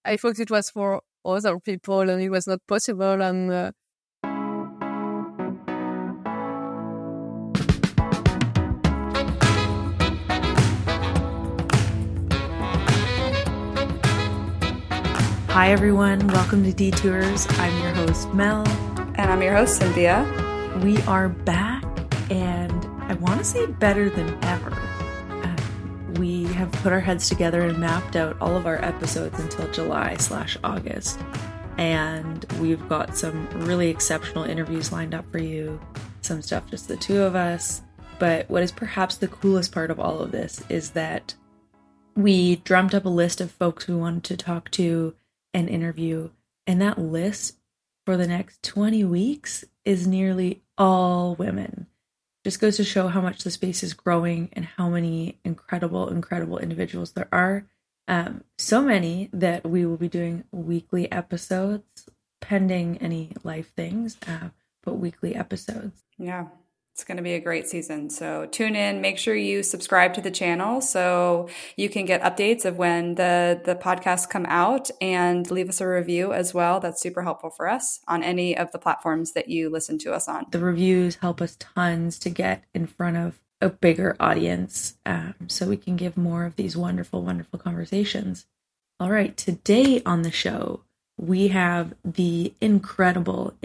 I thought it was for other people and it was not possible. And Hi everyone, welcome to Detours. I'm your host Mel. And I'm your host Cynthia. We are back, and I want to say better than ever. We have put our heads together and mapped out all of our episodes until July/August. And we've got some really exceptional interviews lined up for you. Some stuff just the two of us. But what is perhaps the coolest part of all of this is that we drummed up a list of folks we wanted to talk to and interview. And that list for the next 20 weeks is nearly all women. Just goes to show how much the space is growing and how many incredible individuals there are. So many that we will be doing weekly episodes, pending any life things, but weekly episodes. Yeah, it's going to be a great season. So tune in, make sure you subscribe to the channel so you can get updates of when the podcasts come out, and leave us a review as well. That's super helpful for us on any of the platforms that you listen to us on. The reviews help us tons to get in front of a bigger audience, so we can give more of these wonderful conversations. All right, today on the show, we have the incredible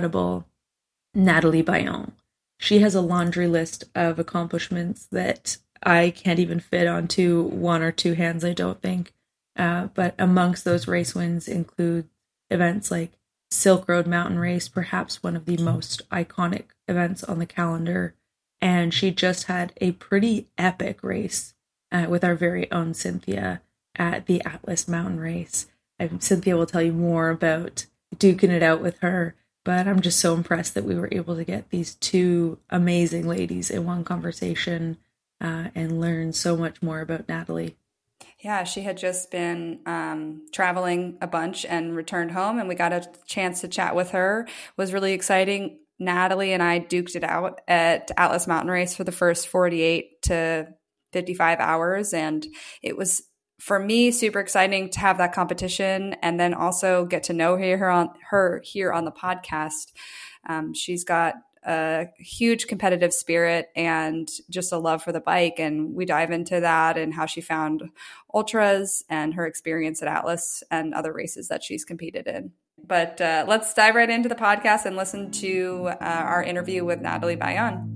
Nathalie Bayon. She has a laundry list of accomplishments that I can't even fit onto one or two hands, I don't think. But amongst those race wins include events like Silk Road Mountain Race, perhaps one of the most iconic events on the calendar. And she just had a pretty epic race with our very own Cynthia at the Atlas Mountain Race. Cynthia will tell you more about duking it out with her. But I'm just so impressed that we were able to get these two amazing ladies in one conversation and learn so much more about Nathalie. Yeah, she had just been traveling a bunch and returned home, and we got a chance to chat with her. It was really exciting. Nathalie and I duked it out at Atlas Mountain Race for the first 48 to 55 hours, and it was, for me, super exciting to have that competition and then also get to know her here on the podcast. She's got a huge competitive spirit and just a love for the bike. And we dive into that and how she found ultras and her experience at Atlas and other races that she's competed in. But let's dive right into the podcast and listen to our interview with Nathalie Bayon.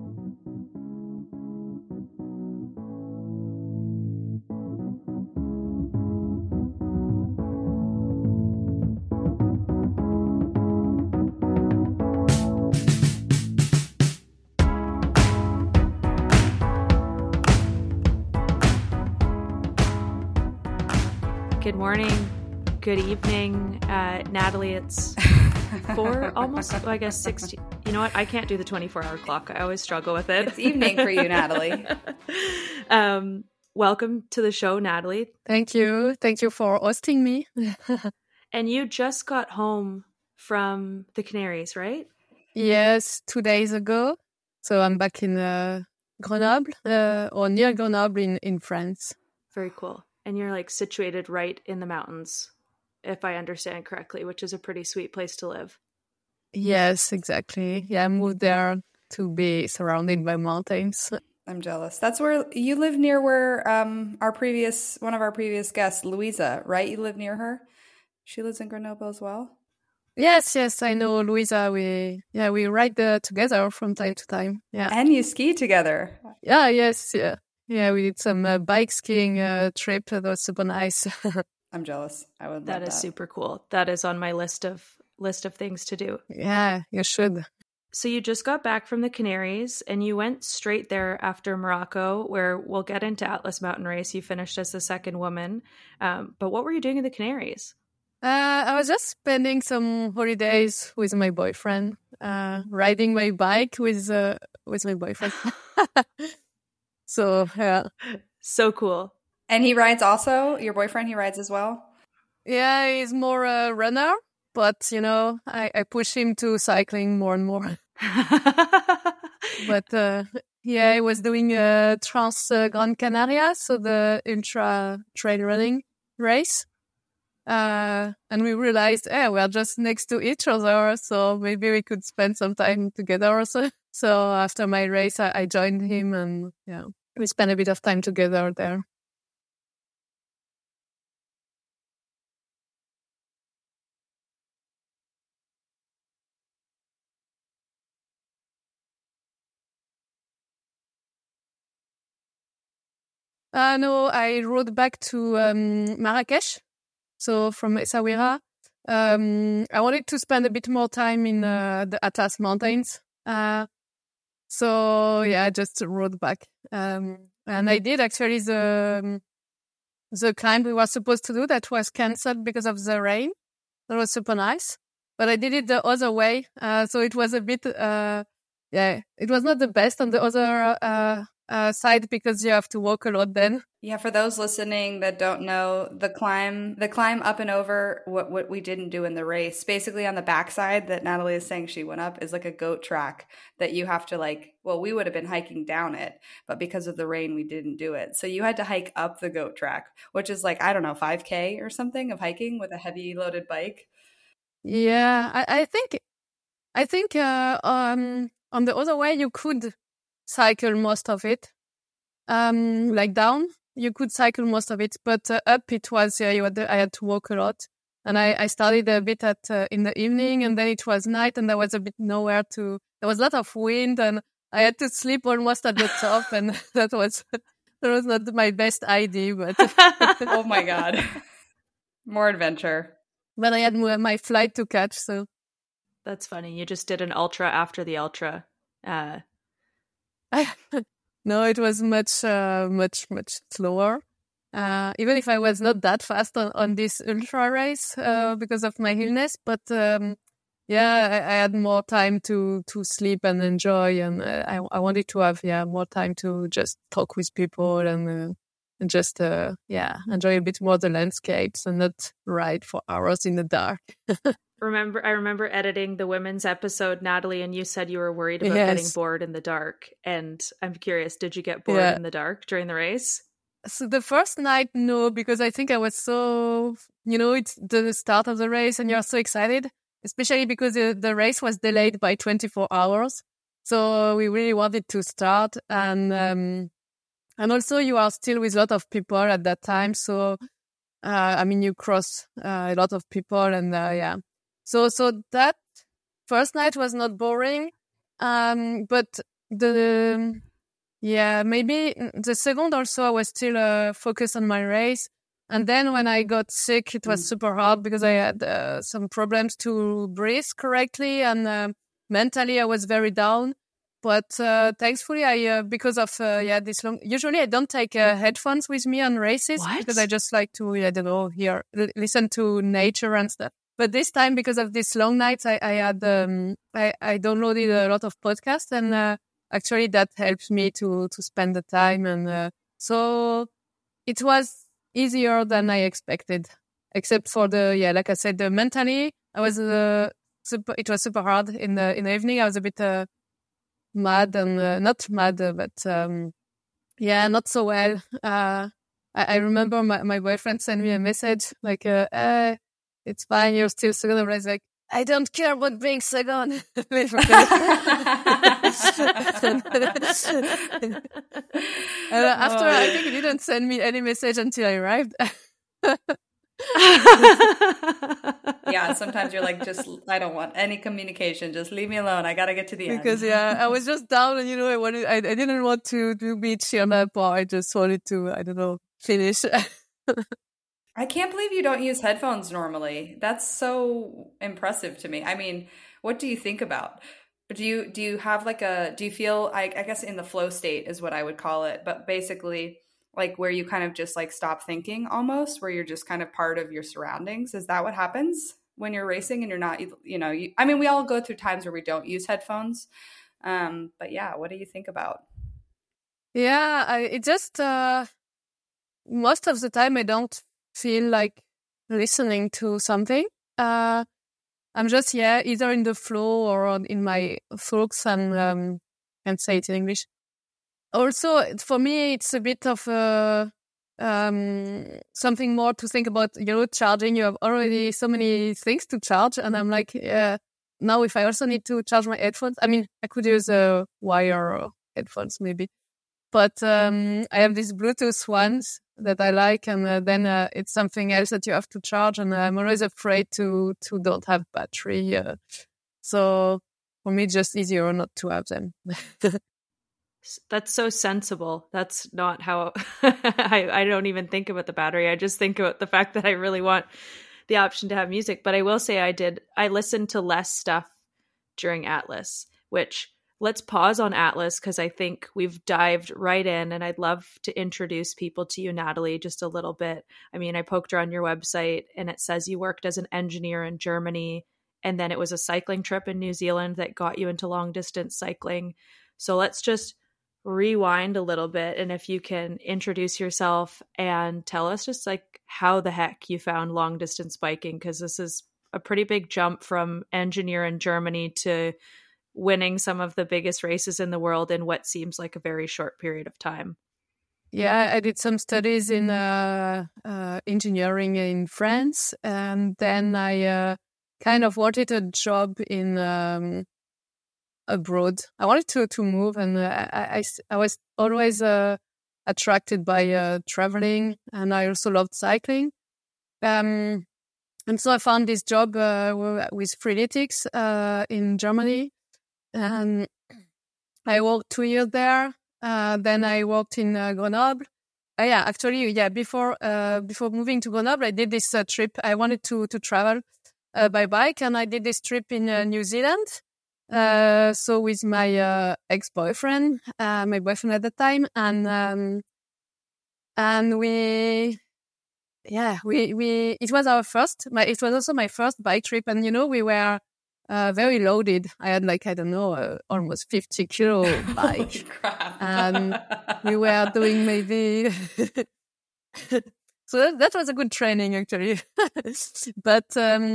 Good morning, good evening, Nathalie. It's 4, almost, I guess 16. You know what? I can't do the 24-hour clock. I always struggle with it. It's evening for you, Nathalie. Welcome to the show, Nathalie. Thank you. Thank you for hosting me. And you just got home from the Canaries, right? Yes, 2 days ago. So I'm back in Grenoble, or near Grenoble in France. Very cool. And you're like situated right in the mountains, if I understand correctly, which is a pretty sweet place to live. Yes, exactly. Yeah, I moved there to be surrounded by mountains. I'm jealous. That's where you live, near where one of our previous guests, Louisa, right? You live near her. She lives in Grenoble as well. Yes, I know Louisa. We ride together from time to time. Yeah, and you ski together. Yeah, we did some bike skiing trip. That was super nice. I'm jealous. I would love that. That is super cool. That is on my list of things to do. Yeah, you should. So you just got back from the Canaries and you went straight there after Morocco, where we'll get into Atlas Mountain Race. You finished as the second woman. But what were you doing in the Canaries? I was just spending some holidays with my boyfriend, riding my bike with my boyfriend. So, yeah. So cool. And he rides also? Your boyfriend, he rides as well? Yeah, he's more a runner, but, I push him to cycling more and more. But, he was doing Trans Gran Canaria, so the ultra trail running race. And we realized, we are just next to each other, so maybe we could spend some time together also. So after my race, I joined him, and we spent a bit of time together there. No, I rode back to Marrakesh. So from Essaouira, I wanted to spend a bit more time in the Atlas Mountains. So I just rode back. And I did actually the climb we were supposed to do that was cancelled because of the rain. That was super nice. But I did it the other way. So it was a bit, it was not the best on the other side because you have to walk a lot then. Yeah, for those listening that don't know, the climb up and over what we didn't do in the race, basically on the backside that Natalie is saying she went up is like a goat track that you have to we would have been hiking down it, but because of the rain, we didn't do it. So you had to hike up the goat track, which is 5K or something of hiking with a heavy loaded bike. Yeah, I think on the other way you could cycle most of it. Down, you could cycle most of it, but up it was I had to walk a lot, and I started a bit in the evening, and then it was night, and there was a bit nowhere to. There was a lot of wind, and I had to sleep almost at the top, and that was not my best idea, but oh my god, more adventure. But I had my flight to catch, so that's funny. You just did an ultra after the ultra. No, it was much slower. Even if I was not that fast on this ultra race because of my illness, but I had more time to sleep and enjoy, and I wanted to have more time to just talk with people and just enjoy a bit more the landscapes and not ride for hours in the dark. I remember editing the women's episode, Natalie, and you said you were worried about getting bored in the dark. And I'm curious, did you get bored in the dark during the race? So the first night, no, because I think I was so, it's the start of the race and you're so excited, especially because the race was delayed by 24 hours. So we really wanted to start. And also you are still with a lot of people at that time. So, you cross a lot of people and So that first night was not boring, but maybe the second also I was still focused on my race. And then when I got sick, it was super hard because I had some problems to breathe correctly, and mentally I was very down. But thankfully, because of this long. Usually, I don't take headphones with me on races because I just like to listen to nature and stuff. But this time, because of these long nights, I downloaded a lot of podcasts, and actually that helps me to spend the time, and so it was easier than I expected. Except for like I said, mentally, I was it was super hard in the evening. I was a bit mad and not mad, but not so well. I remember my boyfriend sent me a message like. It's fine, you're still second. I was like, I don't care about being second. After, I think he didn't send me any message until I arrived. Yeah, sometimes you're like, I don't want any communication. Just leave me alone. I gotta get to the end. Because I was just down, and I didn't want to be cheered up, or I just wanted to, finish. I can't believe you don't use headphones normally. That's so impressive to me. I mean, what do you think about? Do you have do you feel, I guess in the flow state is what I would call it, but basically where you kind of just stop thinking almost, where you're just kind of part of your surroundings? Is that what happens when you're racing and you're not, we all go through times where we don't use headphones. But yeah, what do you think about? Yeah, it just, most of the time I don't feel like listening to something. I'm just either in the flow or in my thoughts, and can't say it in English. Also, for me, it's a bit of something more to think about, charging. You have already so many things to charge. And I'm like, now if I also need to charge my headphones, I mean, I could use wire headphones maybe. But I have these Bluetooth ones that I like, and then it's something else that you have to charge, and I'm always afraid to don't have battery. So for me, it's just easier not to have them. That's so sensible. That's not how I don't even think about the battery. I just think about the fact that I really want the option to have music. But I will say I listened to less stuff during Atlas, which let's pause on Atlas because I think we've dived right in, and I'd love to introduce people to you, Natalie, just a little bit. I mean, I poked around your website and it says you worked as an engineer in Germany, and then it was a cycling trip in New Zealand that got you into long distance cycling. So let's just rewind a little bit, and if you can introduce yourself and tell us just like how the heck you found long distance biking, because this is a pretty big jump from engineer in Germany to winning some of the biggest races in the world in what seems like a very short period of time. Yeah, I did some studies in engineering in France, and then I kind of wanted a job in abroad. I wanted to move, and I was always attracted by traveling, and I also loved cycling. And so I found this job with Freeletics in Germany, and I worked 2 years there. Then I worked in Grenoble. Before moving to Grenoble, I did this trip. I wanted to travel by bike, and I did this trip in New Zealand. So with my ex-boyfriend, my boyfriend at the time, and we it was our first. It was also my first bike trip, and we were very loaded. I had almost 50 kilo bike, and we were doing maybe. So that was a good training actually, but.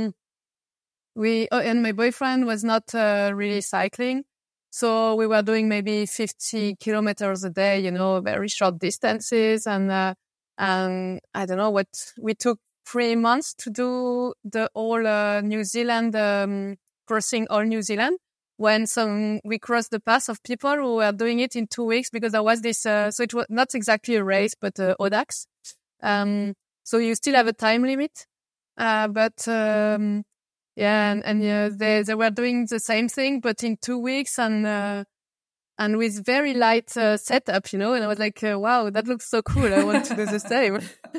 And my boyfriend was not really cycling. So we were doing maybe 50 kilometers a day, very short distances. And I don't know we took 3 months to do the whole New Zealand, crossing all New Zealand. When we crossed the path of people who were doing it in 2 weeks, because there was this, so it was not exactly a race, but Audax. So you still have a time limit. They were doing the same thing, but in 2 weeks, and with very light setup, and I was like, wow, that looks so cool. I want to do the same.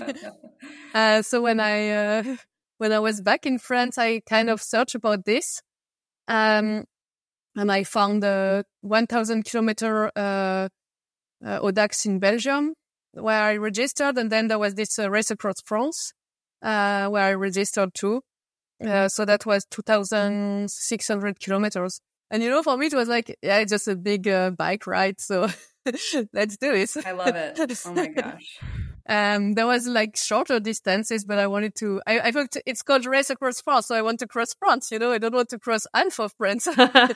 So when I was back in France, I kind of searched about this, and I found a 1,000 kilometer Audax in Belgium, where I registered, and then there was this race across France, where I registered too. So that was 2,600 kilometers. And, for me, it was like, it's just a big bike ride. So let's do it. I love it. Oh my gosh. There was like shorter distances, but I wanted to, I thought it's called Race Across France. So I want to cross France, I don't want to cross half of France.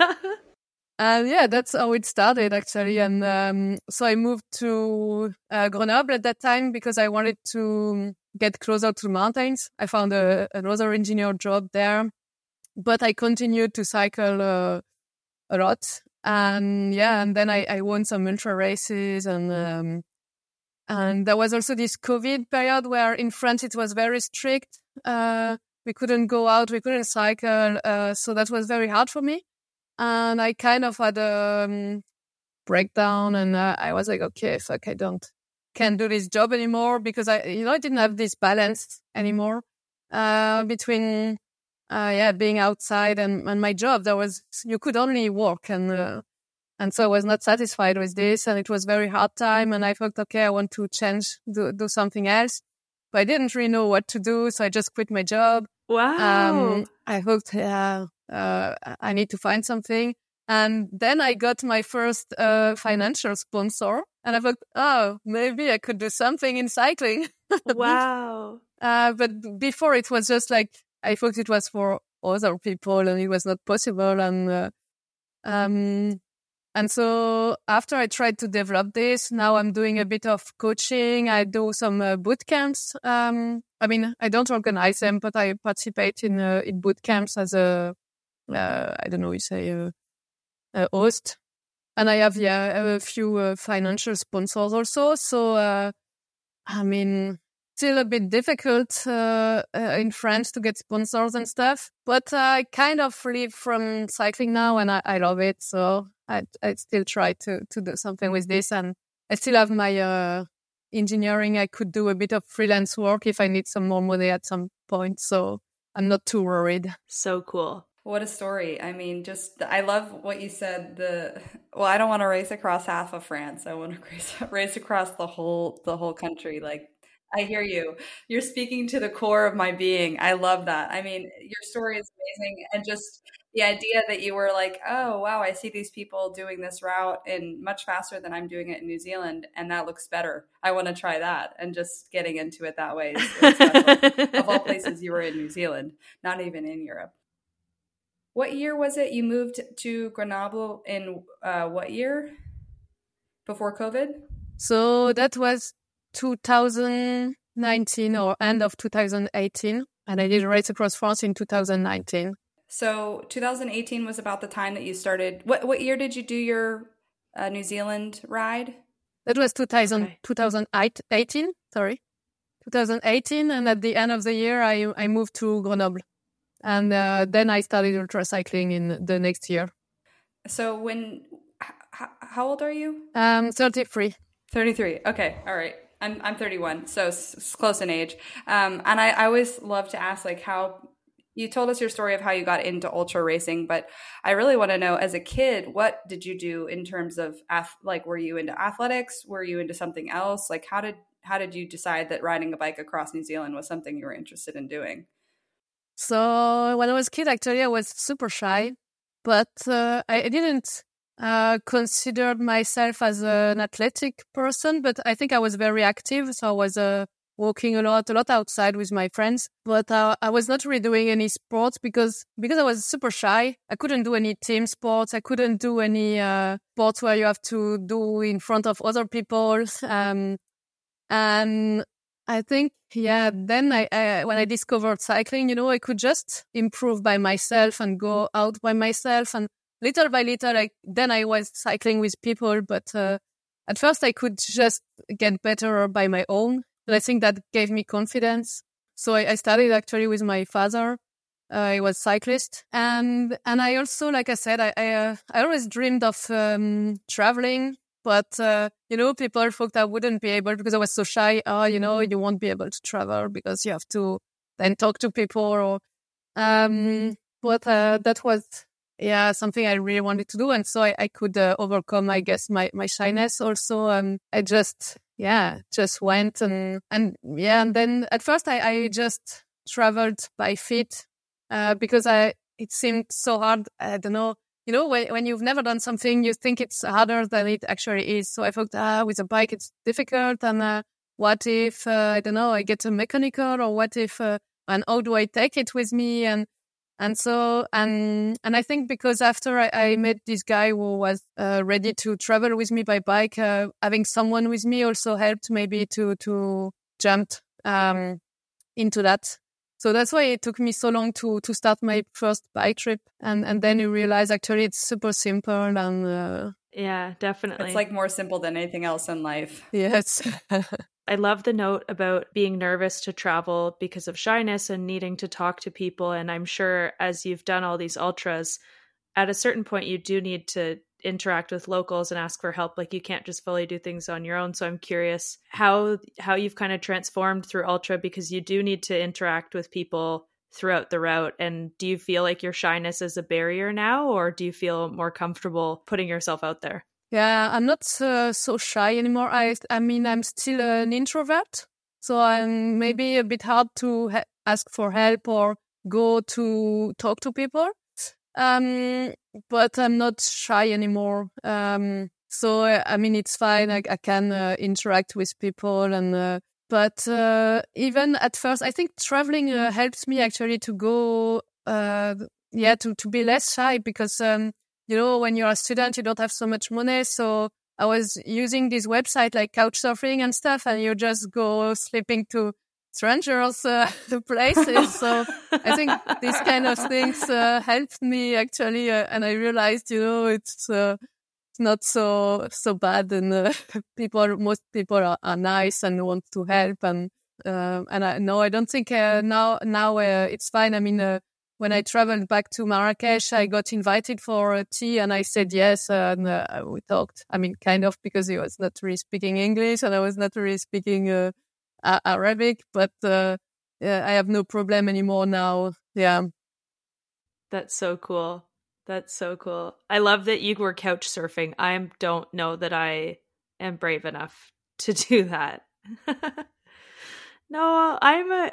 That's how it started actually. And so I moved to Grenoble at that time because I wanted to get closer to mountains. I found another engineer job there, but I continued to cycle a lot. And then I won some ultra races, and there was also this COVID period where in France it was very strict. We couldn't go out, we couldn't cycle, so that was very hard for me. And I kind of had a breakdown, and I was like, okay, fuck, can't do this job anymore, because I didn't have this balance anymore between being outside and my job. You could only work, and so I was not satisfied with this, and it was very hard time. And I thought, okay, I want to change, do something else, but I didn't really know what to do, so I just quit my job. Wow. I thought, I need to find something. And then I got my first financial sponsor, and I thought, oh, maybe I could do something in cycling. Wow. But before it was just like, I thought it was for other people and it was not possible. And And so after I tried to develop this, now I'm doing a bit of coaching. I do some boot camps. I mean, I don't organize them, but I participate in boot camps as a, I don't know, you say a host. And I have, a few financial sponsors also. So, I mean, still a bit difficult in France to get sponsors and stuff. But I kind of live from cycling now, and I love it. So I still try to do something with this. And I still have my engineering. I could do a bit of freelance work if I need some more money at some point. So I'm not too worried. So cool. What a story. I mean, I love what you said. I don't want to race across half of France. I want to race across the whole country. Like, I hear you. You're speaking to the core of my being. I love that. I mean, your story is amazing. And just the idea that you were like, oh, wow, I see these people doing this route in much faster than I'm doing it in New Zealand. And that looks better. I want to try that. And just getting into it that way is special. Of all places, you were in New Zealand, not even in Europe. What year was it you moved to Grenoble in what year? Before COVID? So that was 2019 or end of 2018. And I did Race Across France in 2019. So 2018 was about the time that you started. What year did you do your New Zealand ride? That was 2018, sorry. 2018. And at the end of the year, I moved to Grenoble. And then I started ultra cycling in the next year. So how old are you? 33. 33. Okay. All right. I'm 31. So it's close in age. And I always love to ask, like, how you told us your story of how you got into ultra racing, but I really want to know, as a kid, what did you do in terms of were you into athletics? Were you into something else? Like, how did you decide that riding a bike across New Zealand was something you were interested in doing? So when I was a kid, actually, I was super shy, but I didn't consider myself as an athletic person, but I think I was very active. So I was walking a lot outside with my friends, but I was not really doing any sports because I was super shy. I couldn't do any team sports. I couldn't do any sports where you have to do in front of other people. And I think, then when I discovered cycling, I could just improve by myself and go out by myself. And little by little, then I was cycling with people. But at first, I could just get better by my own. And I think that gave me confidence. So I started actually with my father. He was cyclist. And I also, like I said, I always dreamed of traveling. But, people thought I wouldn't be able because I was so shy. You won't be able to travel because you have to then talk to people. But that was, something I really wanted to do. And so I could overcome, I guess, my shyness also. I just went and then at first I just traveled by feet because it seemed so hard. I don't know. When you've never done something, you think it's harder than it actually is. So I thought, with a bike, it's difficult. And what if, I don't know, I get a mechanical, or what if, and how do I take it with me? And so I think because after I met this guy who was ready to travel with me by bike, having someone with me also helped maybe to jump into that. So that's why it took me so long to start my first bike trip. And then you realize actually it's super simple. And yeah, definitely. It's like more simple than anything else in life. Yes. I love the note about being nervous to travel because of shyness and needing to talk to people. And I'm sure as you've done all these ultras, at a certain point, you do need to interact with locals and ask for help. Like, you can't just fully do things on your own. So I'm curious how you've kind of transformed through ultra, because you do need to interact with people throughout the route. And do you feel like your shyness is a barrier now, or do you feel more comfortable putting yourself out there? Yeah, I'm not so shy anymore. I mean, I'm still an introvert, so I'm maybe a bit hard to ask for help or go to talk to people. But I'm not shy anymore. So I mean, it's fine. I can interact with people, and but even at first, I think traveling helps me actually to go, to be less shy, because when you're a student, you don't have so much money. So I was using this website like Couchsurfing and stuff, and you just go sleeping to strangers' places. So I think these kind of things helped me actually, and I realized, it's not so bad, and most people are nice and want to help, and I don't think now it's fine. I mean, when I traveled back to Marrakesh, I got invited for a tea, and I said yes, and we talked. I mean, kind of, because he was not really speaking English, and I was not really speaking Arabic, but I have no problem anymore now. Yeah, that's so cool. That's so cool. I love that you were couch surfing. I don't know that I am brave enough to do that. No, I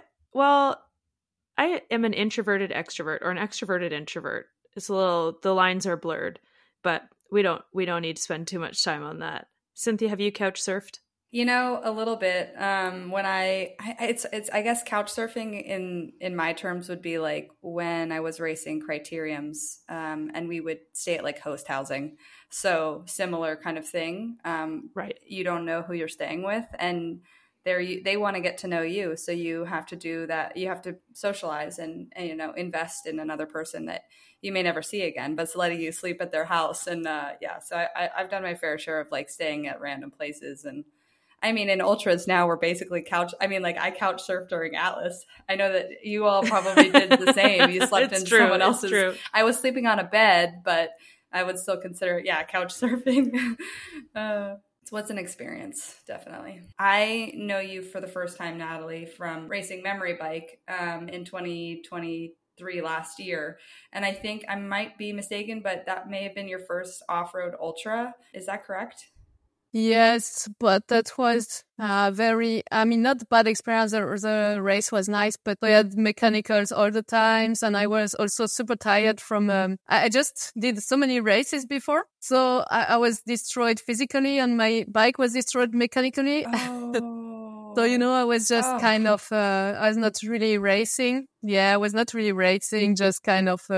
am an introverted extrovert, or an extroverted introvert. It's the lines are blurred, but we don't need to spend too much time on that. Cynthia, have you couch surfed? A little bit. When I guess couch surfing in my terms would be like when I was racing criteriums, and we would stay at like host housing. So similar kind of thing. Right. You don't know who you're staying with, and they want to get to know you. So you have to do that. You have to socialize and invest in another person that you may never see again, but it's letting you sleep at their house. And so I've done my fair share of like staying at random places. And I mean, in ultras now, we're basically I couch surf during Atlas. I know that you all probably did the same. You slept in someone else's. True. I was sleeping on a bed, but I would still consider it, couch surfing. It was an experience, definitely. I know you for the first time, Natalie, from racing Memory Bike in 2023 last year. And I think I might be mistaken, but that may have been your first off-road ultra. Is that correct? Yes, but that was not a bad experience. The race was nice, but we had mechanicals all the times, and I was also super tired from, I just did so many races before. So I was destroyed physically, and my bike was destroyed mechanically. Oh. So, I was just kind of, I was not really racing. Yeah, I was not really racing, just kind of,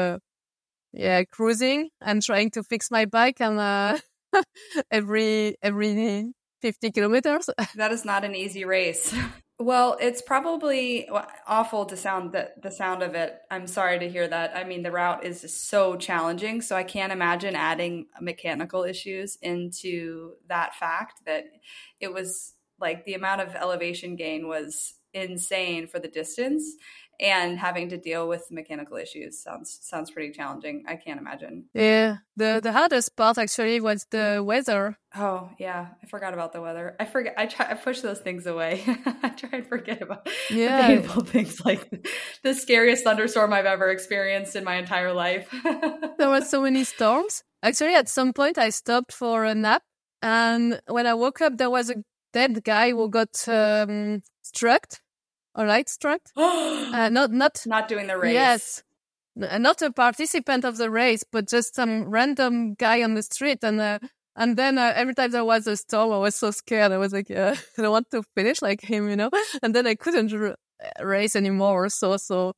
cruising and trying to fix my bike, and every 50 kilometers. That is not an easy race. Well, it's probably awful to sound the sound of it. I'm sorry to hear that. I mean, the route is just so challenging. So I can't imagine adding mechanical issues into that fact that it was like the amount of elevation gain was insane for the distance. And having to deal with mechanical issues sounds pretty challenging. I can't imagine. Yeah, the hardest part actually was the weather. Oh yeah, I forgot about the weather. I push those things away. I try and forget about the painful things, like the scariest thunderstorm I've ever experienced in my entire life. There were so many storms. Actually, at some point, I stopped for a nap, and when I woke up, there was a dead guy who got struck. All right, struck. Not doing the race. Yes, not a participant of the race, but just some random guy on the street. And then every time there was a storm, I was so scared. I was like, I don't want to finish like him, And then I couldn't race anymore. So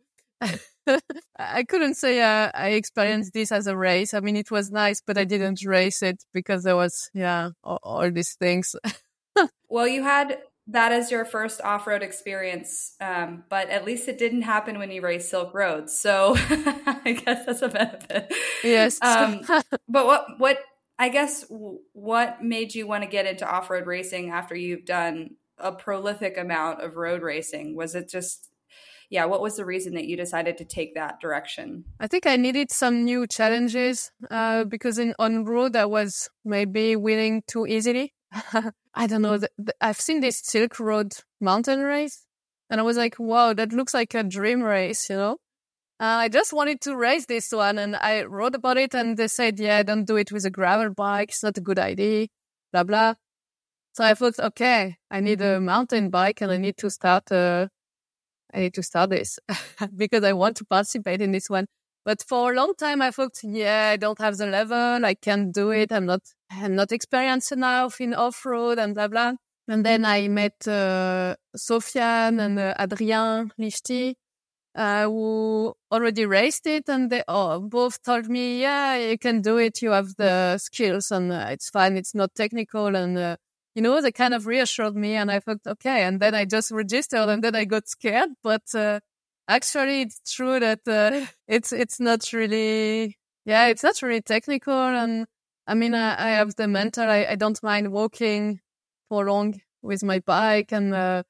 I couldn't say I experienced this as a race. I mean, it was nice, but I didn't race it because there was all these things. Well, you had that as your first off-road experience, but at least it didn't happen when you raced Silk Road. So I guess that's a benefit. Yes. But what made you want to get into off-road racing after you've done a prolific amount of road racing? Was it just, what was the reason that you decided to take that direction? I think I needed some new challenges because on road I was maybe winning too easily. I don't know. I've seen this Silk Road mountain race, and I was like, wow, that looks like a dream race, I just wanted to race this one, and I wrote about it, and they said, don't do it with a gravel bike. It's not a good idea, blah, blah. So I thought, okay, I need a mountain bike, and I need to start this because I want to participate in this one. But for a long time, I thought, I don't have the level. I can't do it. I'm not experienced enough in off-road and blah, blah. And then I met Sofiane and Adrien Lichty. who already raced it, and they both told me, yeah, you can do it. You have the skills, and it's fine. It's not technical, and they kind of reassured me, and I thought, okay. And then I just registered, and then I got scared. But actually, it's true that it's not really, it's not really technical. And I mean, I have the mental. I don't mind walking for long with my bike, and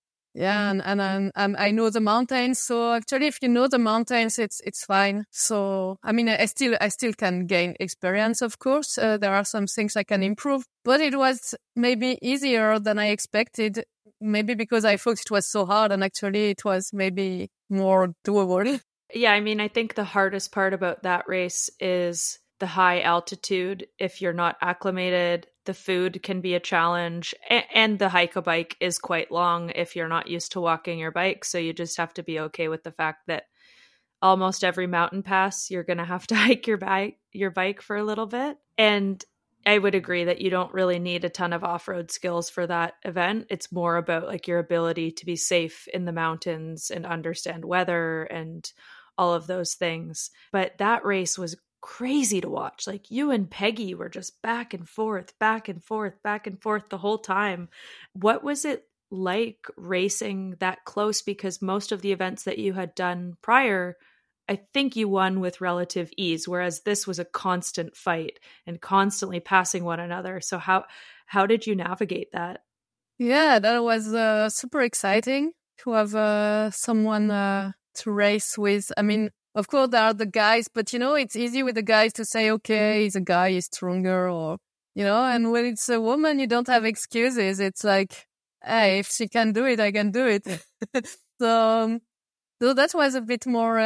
I know the mountains. So actually, if you know the mountains, it's fine. So I mean, I still can gain experience. Of course, there are some things I can improve, but it was maybe easier than I expected. Maybe because I thought it was so hard, and actually, it was maybe more doable. Yeah, I mean, I think the hardest part about that race is the high altitude. If you're not acclimated, the food can be a challenge, and the hike a bike is quite long if you're not used to walking your bike. So you just have to be okay with the fact that almost every mountain pass, you're going to have to hike your bike for a little bit. And I would agree that you don't really need a ton of off-road skills for that event. It's more about like your ability to be safe in the mountains and understand weather and all of those things. But that race was crazy to watch. Like, you and Peggy were just back and forth the whole time. What was it like racing that close? Because most of the events that you had done prior, I think you won with relative ease, whereas this was a constant fight and constantly passing one another. So how did you navigate that? Yeah, that was super exciting to have someone to race with. I mean, of course, there are the guys, but, it's easy with the guys to say, okay, he's a guy, he's stronger, or, and when it's a woman, you don't have excuses. It's like, hey, if she can do it, I can do it. So that was a bit more,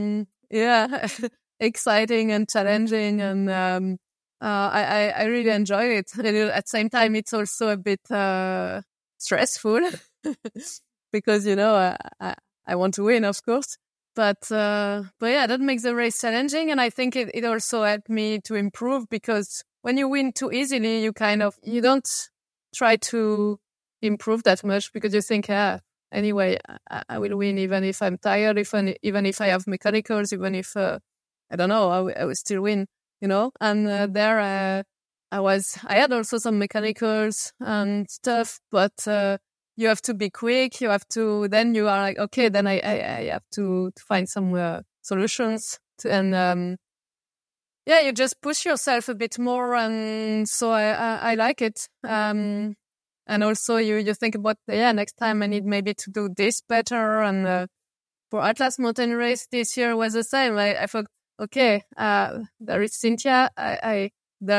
exciting and challenging, and I really enjoyed it. And at the same time, it's also a bit stressful because, I want to win, of course. But yeah, that makes the race challenging. And I think it also helped me to improve, because when you win too easily, you don't try to improve that much, because you think, anyway, I will win even if I'm tired, even if I have mechanicals, even if, I don't know, I will still win, And there I had also some mechanicals and stuff, but you have to be quick. Then you are like, okay, then I have to find some solutions. You just push yourself a bit more. And so I like it. And also you think about, next time I need maybe to do this better. And for Atlas Mountain Race this year was the same. I thought, okay, there is Cynthia. I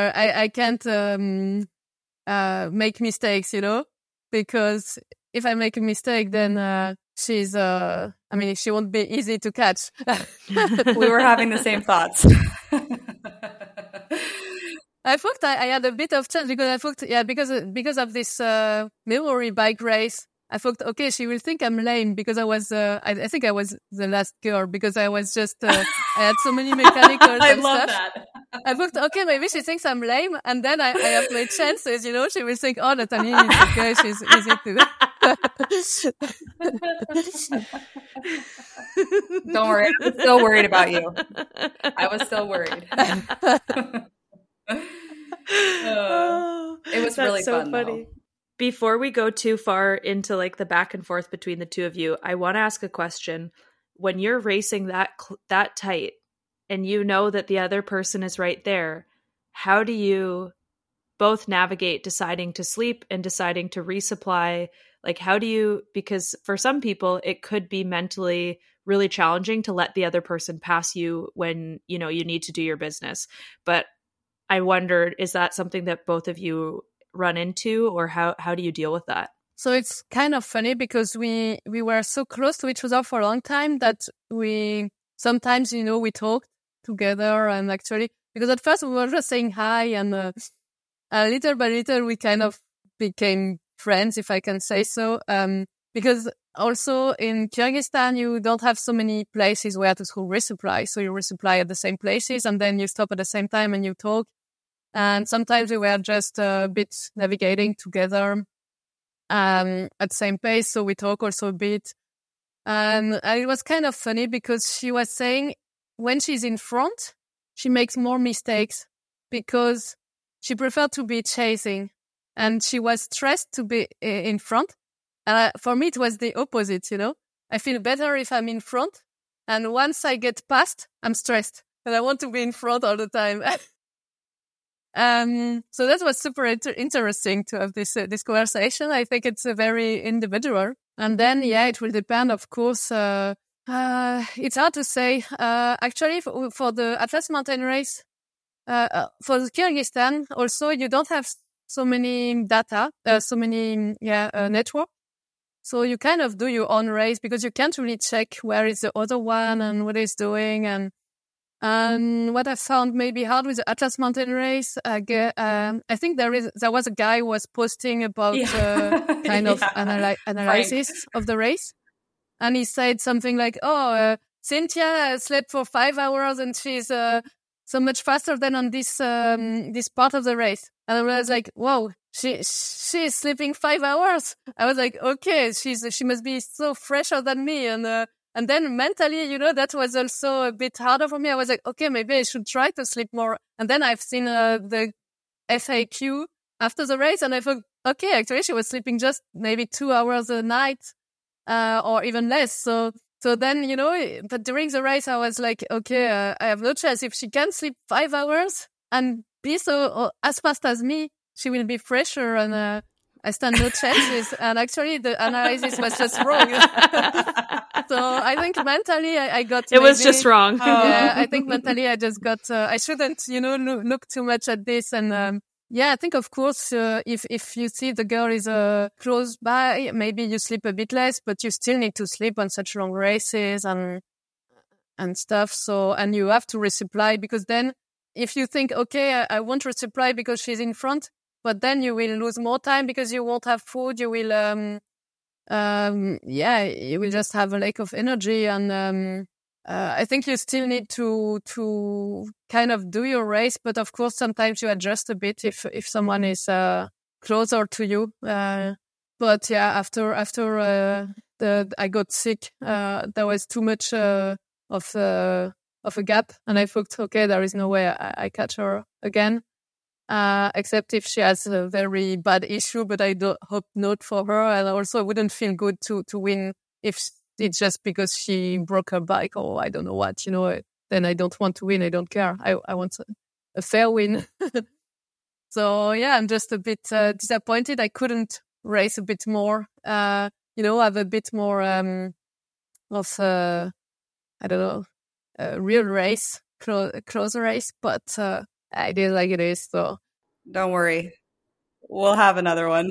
can't make mistakes, because if I make a mistake, then she won't be easy to catch. We were having the same thoughts. I thought I had a bit of chance, because I thought, because of this memory bike race, I thought, okay, she will think I'm lame, because I was, I think I was the last girl, because I was just, I had so many mechanicals I and love stuff. that. I thought, okay, maybe she thinks I'm lame, and then I have my chances, she will think, oh, Nathalie, it's okay, she's easy to... Don't worry, I was still worried about you. I was still worried. It was really so fun, funny. though. Before we go too far into like the back and forth between the two of you, I want to ask a question. When you're racing that tight, and you know that the other person is right there, how do you both navigate deciding to sleep and deciding to resupply? Like, how do you, because for some people, it could be mentally really challenging to let the other person pass you when, you need to do your business. But I wondered, is that something that both of you run into, or how do you deal with that? So it's kind of funny, because we were so close to each other for a long time that we sometimes, we talked together, and actually, because at first we were just saying hi, and little by little we kind of became friends, if I can say so. Because also in Kyrgyzstan, you don't have so many places where to resupply. So you resupply at the same places, and then you stop at the same time and you talk. And sometimes we were just a bit navigating together at the same pace. So we talk also a bit. And it was kind of funny because she was saying when she's in front, she makes more mistakes because she preferred to be chasing and she was stressed to be in front. And for me, it was the opposite, I feel better if I'm in front. And once I get past, I'm stressed and I want to be in front all the time. So that was super interesting to have this conversation. I think it's a very individual. And then, it will depend, of course. It's hard to say. Actually, for the Atlas Mountain Race, for the Kyrgyzstan, also, you don't have so many data, network. So you kind of do your own race because you can't really check where is the other one and what he's doing. And what I found maybe hard with the Atlas Mountain Race, I think there was a guy who was posting about kind of analysis of the race. And he said something like, Cynthia slept for 5 hours and she's so much faster than on this part of the race. And I was like, wow, she's sleeping 5 hours. I was like, okay, she must be so fresher than me. And then mentally, that was also a bit harder for me. I was like, okay, maybe I should try to sleep more. And then I've seen the FAQ after the race and I thought, okay, actually she was sleeping just maybe 2 hours a night, or even less. So then, but during the race, I was like, okay, I have no chance. If she can sleep 5 hours and be so as fast as me, she will be fresher and I stand no chances. And actually, the analysis was just wrong. So I think mentally, I got it was just wrong. Yeah, I think mentally, I just got. I shouldn't, look too much at this. And I think of course, if you see the girl is close by, maybe you sleep a bit less, but you still need to sleep on such long races and stuff. So and you have to resupply because then if you think, okay, I won't resupply because she's in front. But then you will lose more time because you won't have food. You will, you will just have a lack of energy. And I think you still need to kind of do your race. But of course, sometimes you adjust a bit if someone is closer to you. But after I got sick, there was too much of a gap, and I thought, okay, there is no way I catch her again. Except if she has a very bad issue, but I hope not for her. And also it wouldn't feel good to win if it's just because she broke her bike or I don't know what, then I don't want to win. I don't care. I want a fair win. So I'm just a bit disappointed. I couldn't race a bit more, have a bit more of I don't know, a real race, closer race, but I did like it is, so. Don't worry. We'll have another one.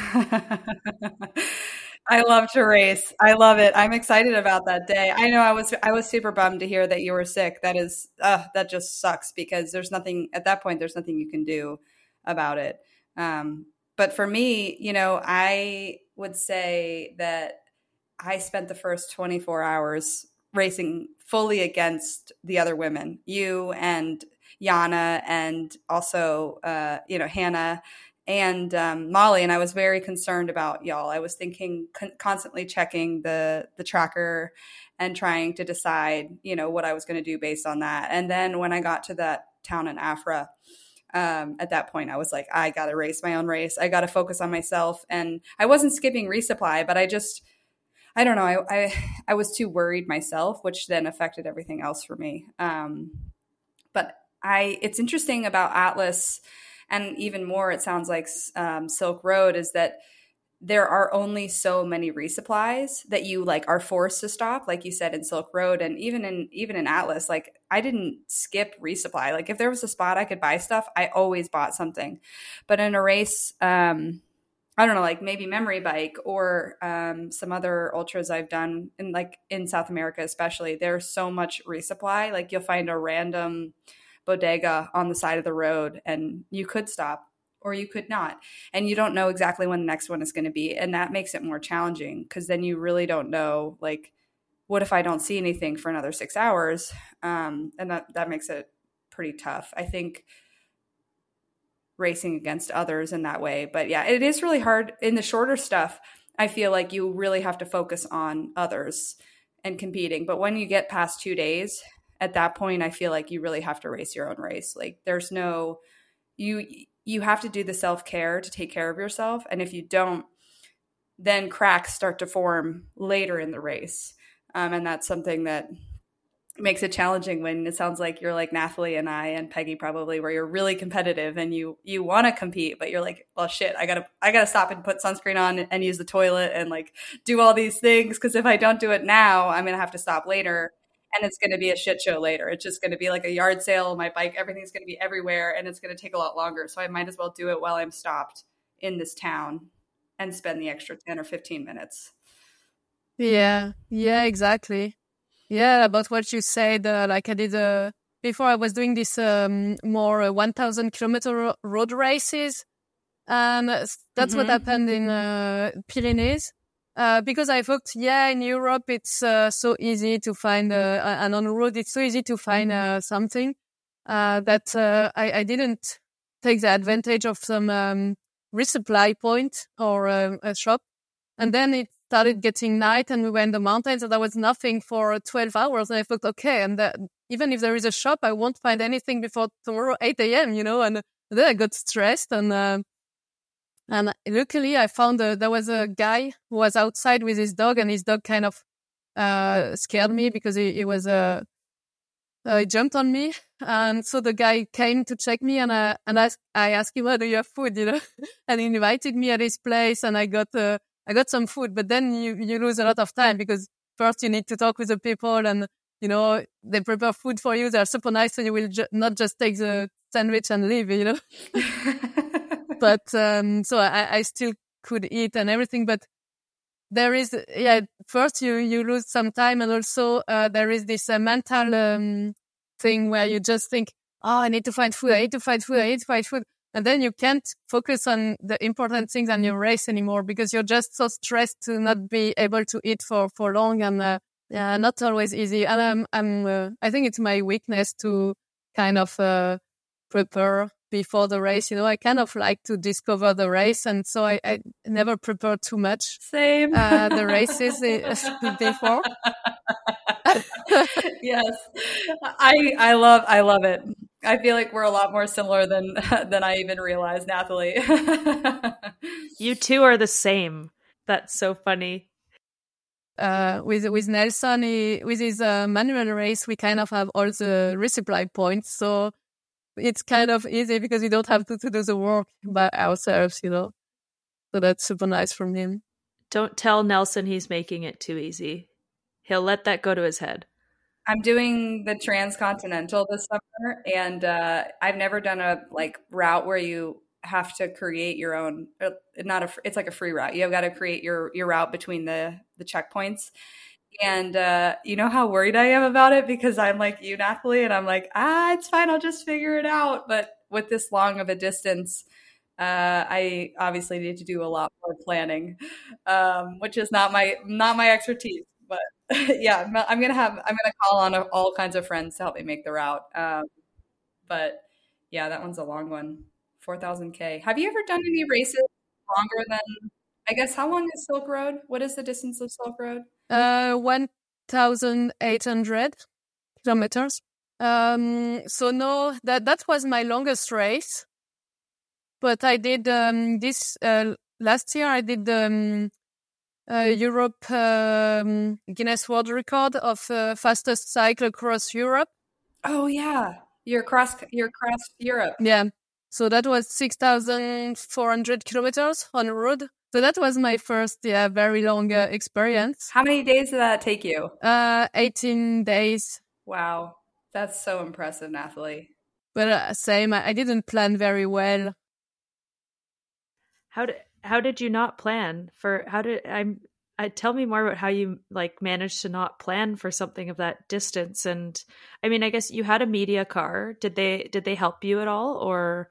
I love to race. I love it. I'm excited about that day. I know I was super bummed to hear that you were sick. That is, that just sucks because there's nothing at that point, there's nothing you can do about it. But for me, I would say that I spent the first 24 hours racing fully against the other women, you and Yana and also, Hannah and Molly. And I was very concerned about y'all. I was thinking, constantly checking the tracker and trying to decide, what I was going to do based on that. And then when I got to that town in Afra, at that point, I was like, I got to race my own race. I got to focus on myself. And I wasn't skipping resupply, but I don't know. I was too worried myself, which then affected everything else for me. But it's interesting about Atlas, and even more, it sounds like Silk Road, is that there are only so many resupplies that you are forced to stop, like you said in Silk Road, and even in Atlas. I didn't skip resupply. If there was a spot I could buy stuff, I always bought something. But in a race, I don't know, maybe Memory Bike or some other ultras I've done in South America, especially, there's so much resupply. You'll find a random bodega on the side of the road and you could stop or you could not. And you don't know exactly when the next one is going to be. And that makes it more challenging because then you really don't know, what if I don't see anything for another 6 hours? And that makes it pretty tough, I think, racing against others in that way. But it is really hard in the shorter stuff. I feel like you really have to focus on others and competing. But when you get past 2 days, at that point, I feel like you really have to race your own race. Like there's no, you have to do the self-care to take care of yourself. And if you don't, then cracks start to form later in the race. And that's something that makes it challenging when it sounds like you're like Nathalie and I and Peggy probably, where you're really competitive and you want to compete, but you're like, well, shit, I gotta stop and put sunscreen on and use the toilet and like do all these things. Cause if I don't do it now, I'm going to have to stop later and it's going to be a shit show later. It's just going to be like a yard sale. My bike, everything's going to be everywhere and it's going to take a lot longer. So I might as well do it while I'm stopped in this town and spend the extra 10 or 15 minutes. Yeah, exactly. Yeah, about what you said, like I did before I was doing this more 1,000 kilometer road races. And that's what happened in Pyrenees. Because I thought, in Europe, it's so easy to find, and on the road, it's so easy to find something that I didn't take the advantage of some resupply point or a shop. And then it started getting night and we went in the mountains and there was nothing for 12 hours. And I thought, okay, and even if there is a shop, I won't find anything before tomorrow, 8 a.m., and then I got stressed. And luckily I found there was a guy who was outside with his dog and his dog kind of scared me because he was he jumped on me. And so the guy came to check me and I asked him, do you have food, and he invited me at his place and I got some food, but then you lose a lot of time because first you need to talk with the people and, they prepare food for you. They're super nice. So you will not just take the sandwich and leave, But, so I still could eat and everything, but there is, first you lose some time. And also, there is this mental, thing where you just think, I need to find food. I need to find food. And then you can't focus on the important things on your race anymore because you're just so stressed to not be able to eat for long and not always easy. And I think it's my weakness to kind of prepare before the race. I kind of like to discover the race, and so I never prepare too much. Same. The races before. Yes, I love it. I feel like we're a lot more similar than I even realized, Nathalie. You two are the same. That's so funny. With Nelson, with his manual race, we kind of have all the resupply points, so it's kind of easy because we don't have to do the work by ourselves, So that's super nice from him. Don't tell Nelson he's making it too easy. He'll let that go to his head. I'm doing the Transcontinental this summer, and I've never done a route where you have to create your own. It's like a free route. You've got to create your route between the checkpoints. And you know how worried I am about it because I'm like you, Nathalie, and I'm like, it's fine. I'll just figure it out. But with this long of a distance, I obviously need to do a lot more planning, which is not my expertise. But yeah, I'm gonna call on all kinds of friends to help me make the route. But yeah, that one's a long one, 4,000K. Have you ever done any races longer than? I guess how long is Silk Road? What is the distance of Silk Road? 1,800 kilometers. So no, that was my longest race. But I did this last year. I did Europe Guinness World Record of fastest cycle across Europe. Oh yeah, you're across Europe. Yeah, so that was 6,400 kilometers on road. So that was my first, very long experience. How many days did that take you? 18 days. Wow, that's so impressive, Nathalie. But same, I didn't plan very well. How did you not plan for? Tell me more about how you managed to not plan for something of that distance. And I mean, I guess you had a media car. Did they help you at all, or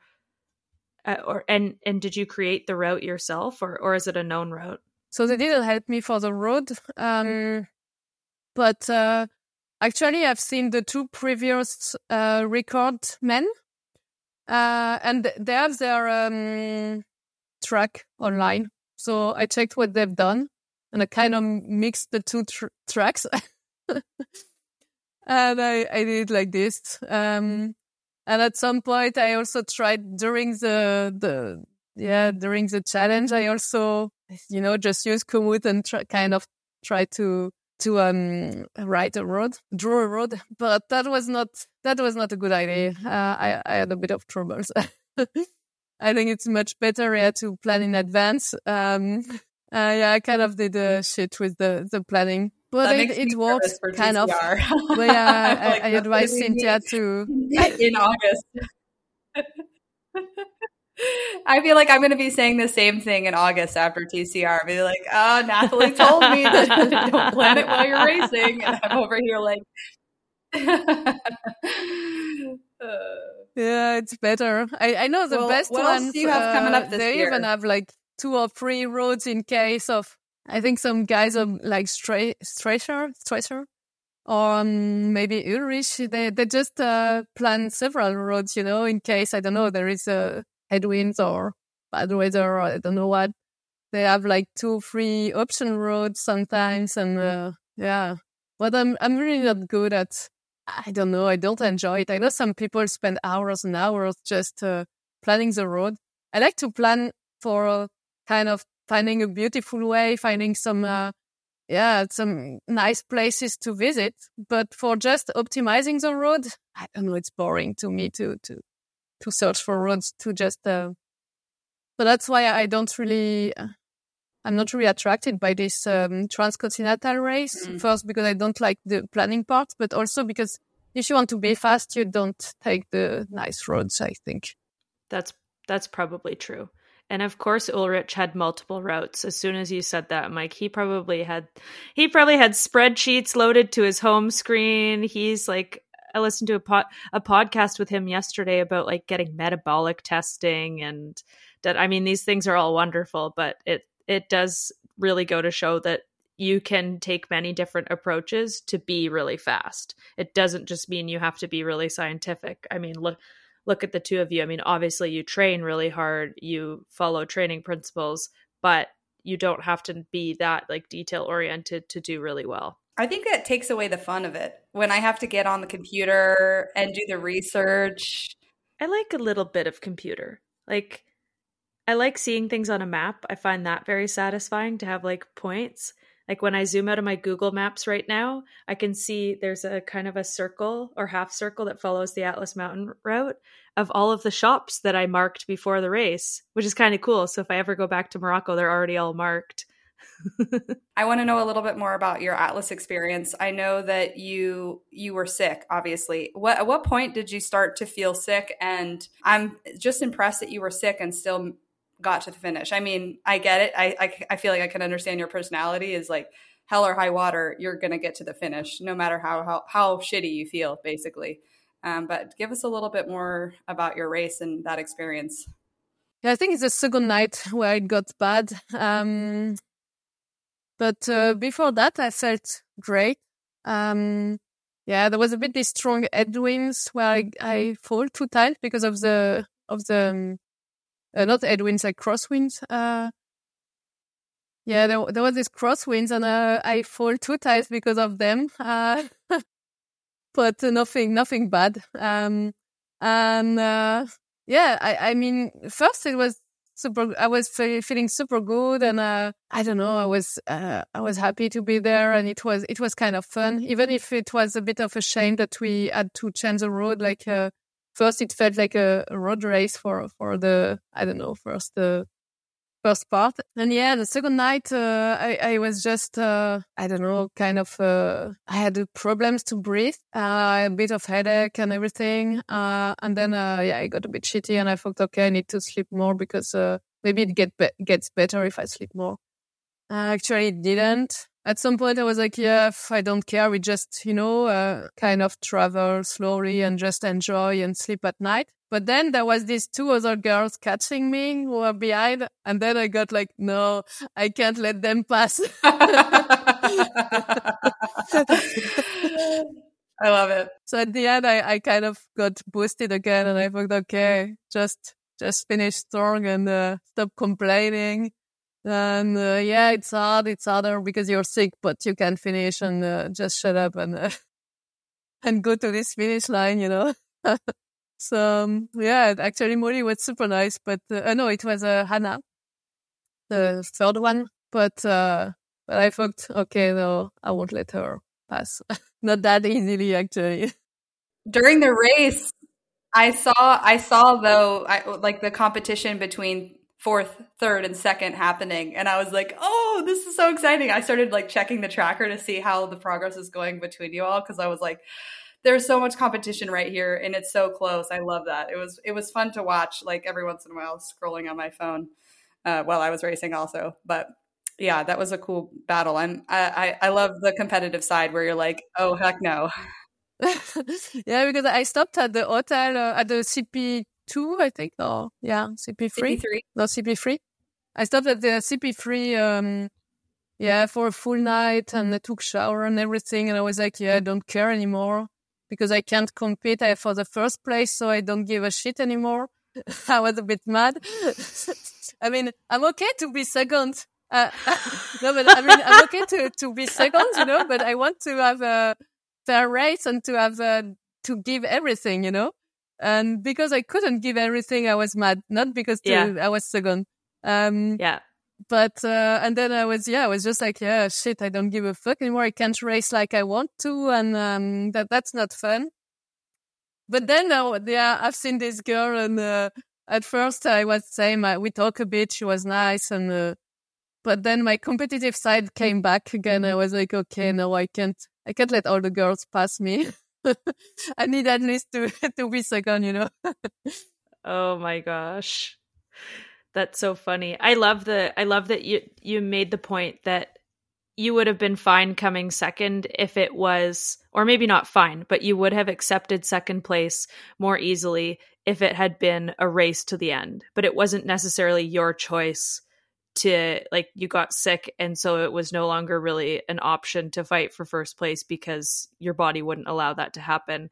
did you create the route yourself, or is it a known route? So they didn't help me for the road, but actually I've seen the two previous record men, and they have their track online. So I checked what they've done, and I kind of mixed the two tracks. And I did like this. And at some point, I also tried during the challenge. I also, just use Komoot and try to draw a road. But that was not a good idea. I had a bit of troubles. I think it's much better to plan in advance. I kind of did shit with the planning. But it works kind of. But yeah, I advise Cynthia to in August. I feel like I'm going to be saying the same thing in August after TCR. I'll be like, Nathalie told me that don't plan it while you're racing. And I'm over here like, yeah, it's better. I know the best what ones. Else do you have coming up this they year? even have like 2 or 3 roads in case of. I think some guys are like Streischer, or maybe Ulrich. They just plan several roads, in case, I don't know, there is headwinds or bad weather or I don't know what. They have like 2 or 3 option roads sometimes, and But I'm really not good at. I don't know. I don't enjoy it. I know some people spend hours and hours just planning the road. I like to plan for kind of finding a beautiful way, finding some nice places to visit. But for just optimizing the road, I don't know, it's boring to me to search for roads to just. So that's why I'm not really attracted by this transcontinental race. First, because I don't like the planning part, but also because if you want to be fast, you don't take the nice roads, I think. That's probably true. And of course, Ulrich had multiple routes. As soon as you said that, Mike, he probably had spreadsheets loaded to his home screen. He's like, I listened to a podcast with him yesterday about like getting metabolic testing, and that, I mean, these things are all wonderful, but it does really go to show that you can take many different approaches to be really fast. It doesn't just mean you have to be really scientific. I mean, look at the two of you. I mean, obviously you train really hard, you follow training principles, but you don't have to be that like detail oriented to do really well. I think that takes away the fun of it. When I have to get on the computer and do the research. I like a little bit of computer. Like, I like seeing things on a map. I find that very satisfying to have like points. Like when I zoom out of my Google Maps right now, I can see there's a kind of a circle or half circle that follows the Atlas Mountain route of all of the shops that I marked before the race, which is kind of cool. So if I ever go back to Morocco, they're already all marked. I want to know a little bit more about your Atlas experience. I know that you were sick, obviously. At what point did you start to feel sick? And I'm just impressed that you were sick and still got to the finish. I mean, I get it. I feel like I can understand your personality is like hell or high water. You're going to get to the finish no matter how shitty you feel, basically. But give us a little bit more about your race and that experience. Yeah, I think it's the second night where it got bad. But before that, I felt great. There was a bit these strong headwinds where I fall 2 times because of the not headwinds, like crosswinds. There was this crosswinds, and I fall 2 times because of them. But nothing bad. I mean, first it was super. I was feeling super good, and I don't know. I was happy to be there, and it was kind of fun, even if it was a bit of a shame that we had to change the road. Like first, it felt like a road race for the first part, and the second night I was just I had problems to breathe, a bit of headache and everything, and then I got a bit shitty, and I thought, okay, I need to sleep more because maybe it gets better if I sleep more. Actually, it didn't. At some point, I was like, I don't care. We just, kind of travel slowly and just enjoy and sleep at night. But then there was these 2 other girls catching me who were behind. And then I got like, no, I can't let them pass. I love it. So at the end, I kind of got boosted again. And I thought, okay, just finish strong and stop complaining. And yeah, it's hard. It's harder because you're sick, but you can finish and just shut up and go to this finish line, you know. So yeah, actually Molly was super nice, but no, it was Hannah, the third one. But I thought, okay, no, I won't let her pass. Not that easily, actually. During the race, I saw though, like the competition between fourth, third, and second happening, and I was like, "Oh, this is so exciting!" I started like checking the tracker to see how the progress is going between you all because I was like, "There's so much competition right here, and it's so close." I love that. It was fun to watch, like every once in a while, scrolling on my phone while I was racing, also. But yeah, that was a cool battle. I love the competitive side where you're like, "Oh heck no." Yeah, because I stopped at the hotel at the CP2, I think. No, yeah, CP3. CP3. No, CP3. I stopped at the CP3, yeah, for a full night, and I took shower and everything. And I was like, yeah, I don't care anymore because I can't compete for the first place, so I don't give a shit anymore. I was a bit mad. I mean, I'm okay to be second. No, but I mean, I'm okay to be second, you know, but I want to have a fair race and to have to give everything, you know. And because I couldn't give everything, I was mad. Not because I was second. Yeah. But and then I was just like, yeah, shit, I don't give a fuck anymore. I can't race like I want to, and that's not fun. But then I've seen this girl, and at first I was saying we talk a bit. She was nice, and but then my competitive side came back again. I was like, okay, no, I can't let all the girls pass me. I need at least to be second, you know. Oh my gosh. That's so funny. I love that you made the point that you would have been fine coming second if it was, or maybe not fine, but you would have accepted second place more easily if it had been a race to the end. But it wasn't necessarily your choice to, like, you got sick, and so it was no longer really an option to fight for first place because your body wouldn't allow that to happen.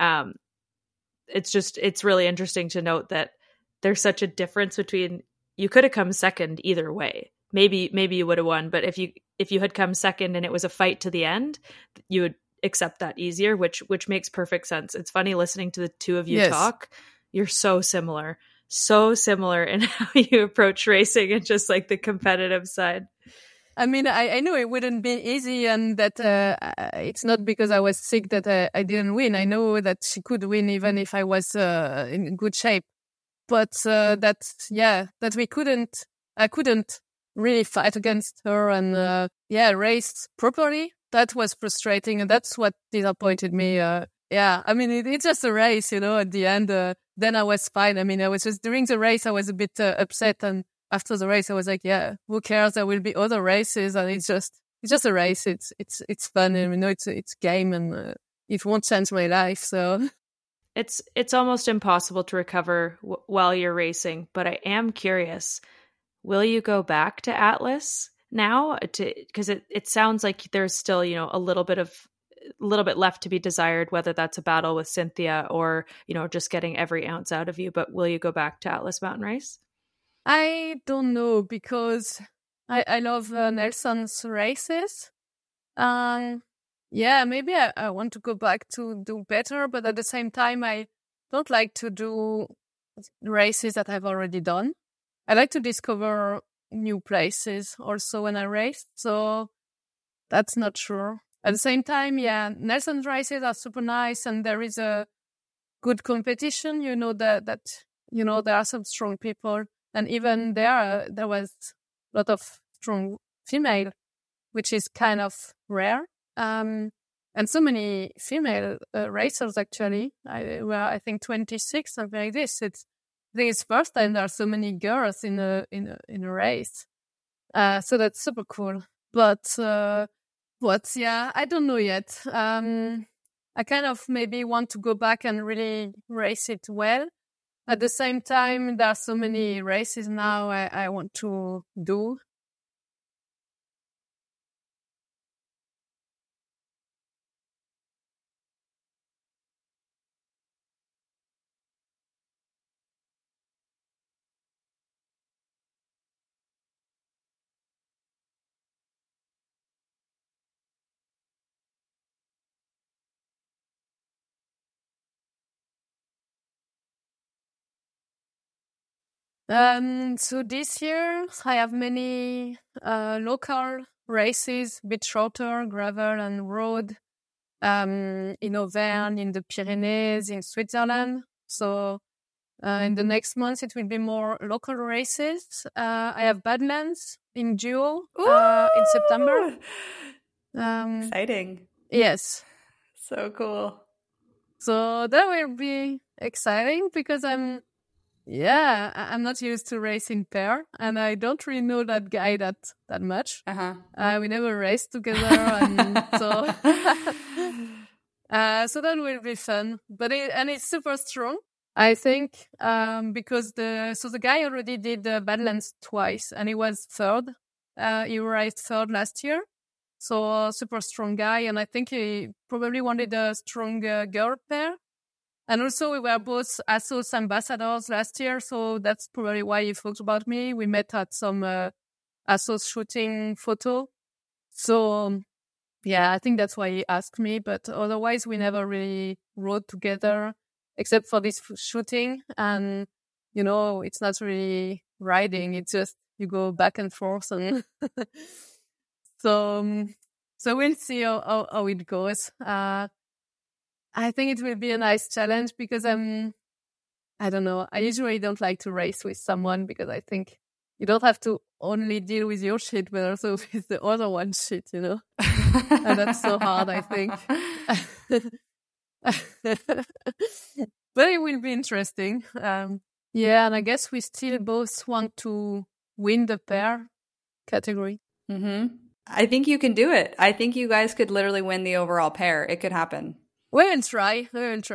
It's really interesting to note that there's such a difference between, you could have come second either way. Maybe you would have won, but if you had come second and it was a fight to the end, you would accept that easier, which makes perfect sense. It's funny listening to the two of you talk. You're so similar in how you approach racing and just like the competitive side. I mean, I knew it wouldn't be easy, and that it's not because I was sick that I didn't win. I know that she could win even if I was in good shape, but that I couldn't really fight against her and race properly. That was frustrating, and that's what disappointed me. I mean, it's just a race, you know. At the end, then I was fine. I mean, I was just during the race, I was a bit upset, and after the race, I was like, yeah, who cares? There will be other races, and it's just a race. It's fun, and you know, it's game, and it won't change my life. So it's almost impossible to recover while you're racing. But I am curious, will you go back to Atlas now? Because it sounds like there's still, you know, a little bit left to be desired, whether that's a battle with Cynthia or, you know, just getting every ounce out of you. But will you go back to Atlas Mountain Race? I don't know, because I love Nelson's races. Maybe I want to go back to do better, but at the same time, I don't like to do races that I've already done. I like to discover new places also when I race, so that's not sure. At the same time, Nelson's races are super nice, and there is a good competition. You know that you know there are some strong people, and even there was a lot of strong female, which is kind of rare. And so many female racers actually. I think 26, something like this. I think it's first time there are so many girls in a race. So that's super cool. But I don't know yet. I kind of maybe want to go back and really race it well. At the same time, there are so many races now I want to do. So this year I have many local races, a bit shorter, gravel and road, in Auvergne, in the Pyrenees, in Switzerland. So in the next month it will be more local races. I have Badlands in duo in September. Exciting. Yes. So cool. So that will be exciting because I'm not used to racing pair, and I don't really know that guy that much. We never raced together, and so so that will be fun. But it's super strong, I think, because the guy already did the Badlands twice, and he was third. He raced third last year, so super strong guy, and I think he probably wanted a strong girl pair. And also, we were both ASOS ambassadors last year, so that's probably why he thought about me. We met at some ASOS shooting photo. So, yeah, I think that's why he asked me. But otherwise, we never really rode together, except for this shooting. And, it's not really riding. It's just you go back and forth. And so we'll see how it goes. I think it will be a nice challenge because I don't know, I usually don't like to race with someone because I think you don't have to only deal with your shit, but also with the other one's shit, and that's so hard, I think. But it will be interesting. And I guess we still both want to win the pair category. Mm-hmm. I think you can do it. I think you guys could literally win the overall pair. It could happen. We will try.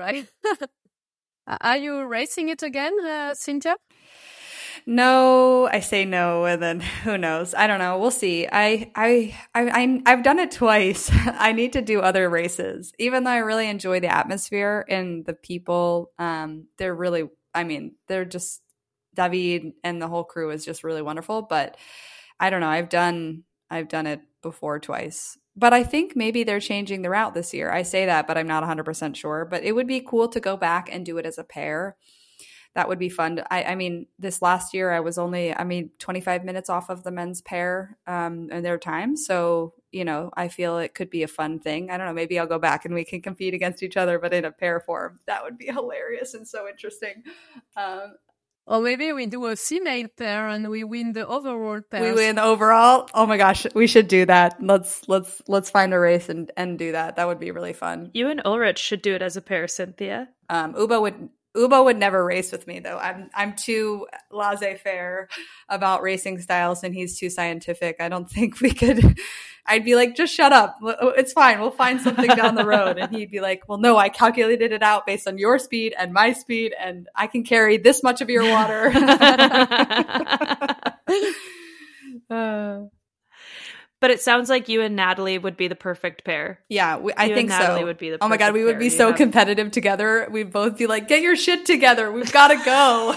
Are you racing it again, Cynthia? No, I say no, and then who knows? I don't know. We'll see. I've done it twice. I need to do other races, even though I really enjoy the atmosphere and the people. They're really. They're just David and the whole crew is just really wonderful. But I don't know. I've done it before twice. But I think maybe they're changing the route this year. I say that, but I'm not 100% sure. But it would be cool to go back and do it as a pair. That would be fun. This last year I was only 25 minutes off of the men's pair in their time. So, I feel it could be a fun thing. I don't know. Maybe I'll go back and we can compete against each other, but in a pair form. That would be hilarious and so interesting. Or maybe we do a female pair and we win the overall pair. We win the overall? Oh my gosh, we should do that. Let's find a race and do that. That would be really fun. You and Ulrich should do it as a pair, Cynthia. Ubo would never race with me though. I'm too laissez-faire about racing styles and he's too scientific. I don't think we could. I'd be like, just shut up. It's fine. We'll find something down the road. And he'd be like, well, no, I calculated it out based on your speed and my speed, and I can carry this much of your water. But it sounds like you and Natalie would be the perfect pair. Yeah, I think so. Natalie would be the perfect Oh my God, we would be so competitive together. We'd both be like, get your shit together. We've got to go.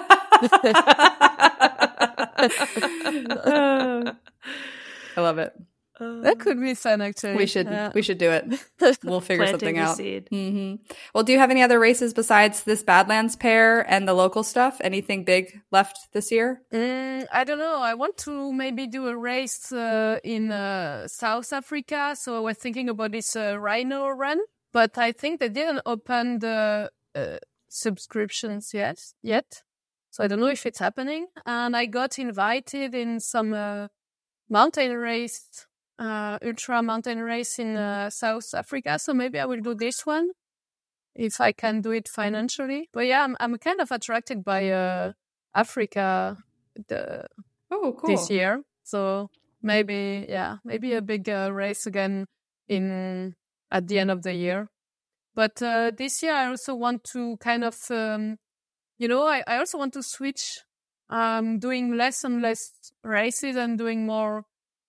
I love it. That could be fun, actually. We should do it. We'll figure something out. Mm-hmm. Well, do you have any other races besides this Badlands pair and the local stuff? Anything big left this year? I don't know. I want to maybe do a race in South Africa. So I was thinking about this Rhino run, but I think they didn't open the subscriptions yet. So I don't know if it's happening. And I got invited in some mountain race. Ultra mountain race in South Africa, so maybe I will do this one if I can do it financially. But yeah, I'm kind of attracted by Africa this year, so maybe a big race again at the end of the year. But this year I also want to kind of I also want to switch, doing less and less races and doing more